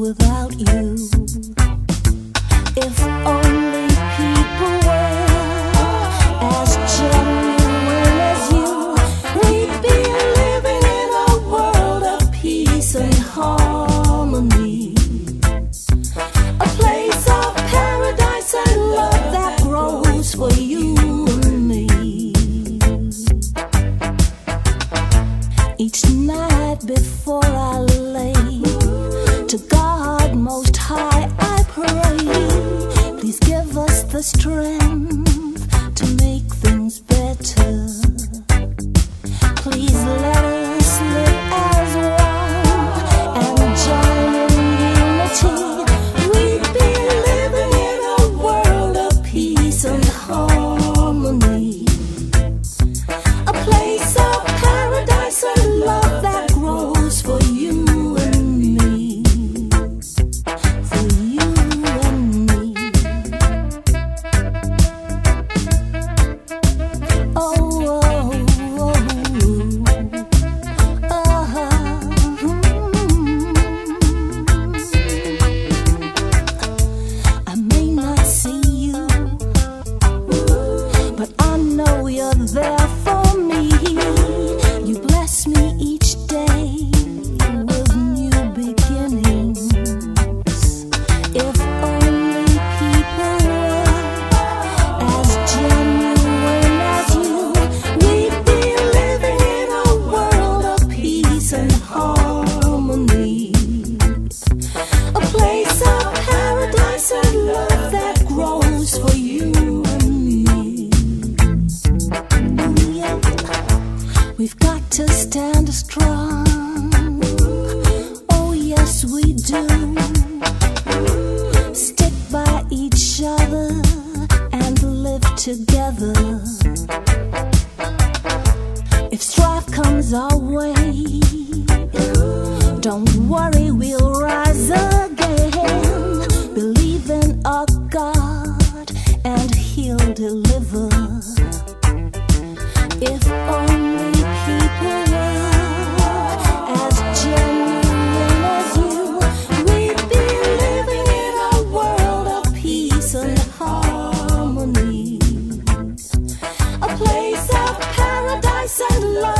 without you. If only people were as genuine as you, we'd be living in a world of peace and harmony. A place of paradise and love that grows for you and me. Each night before I lay to God Most High I pray, please give us the strength to make things better. Please let us live as one and join in unity. We'd be living in a world of peace and harmony. A place of paradise and love that grows for you and me. For you and me. Oh, oh, oh, I may not see you, but I know you're there for me. You bless me each day with new beginnings. If only people were as genuine as you, we'd be living in a world of peace and harmony. A place of paradise and love that grows for you and me. We've got to stand strong. Oh yes we do. Stick by each other and live together. If strife comes our way, don't worry, we'll rise again. Believe in our God and He'll deliver. If only people were as genuine as you, we'd be living in a world of peace and harmony. A place of paradise and love